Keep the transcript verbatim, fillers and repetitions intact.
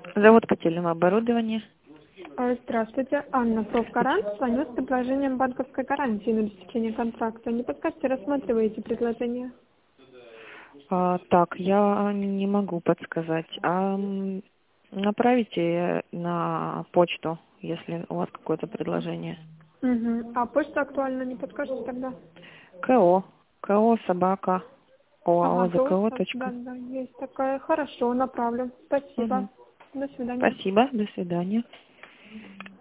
Завод котельного оборудования. А, Здравствуйте, Анна Профгарант. Звоню с предложением банковской гарантии на обеспечение контракта. Не подскажете, рассматриваете предложение? А, так, я не могу подсказать. А, м, направите на почту, если у вас какое-то предложение. Угу. А почта актуальна, не подскажете тогда? КО. КО собака. Ага, ОАОЗКО. точно. Да, да, есть такая. Хорошо, направлю. Спасибо. Угу. До свидания. Спасибо. До свидания.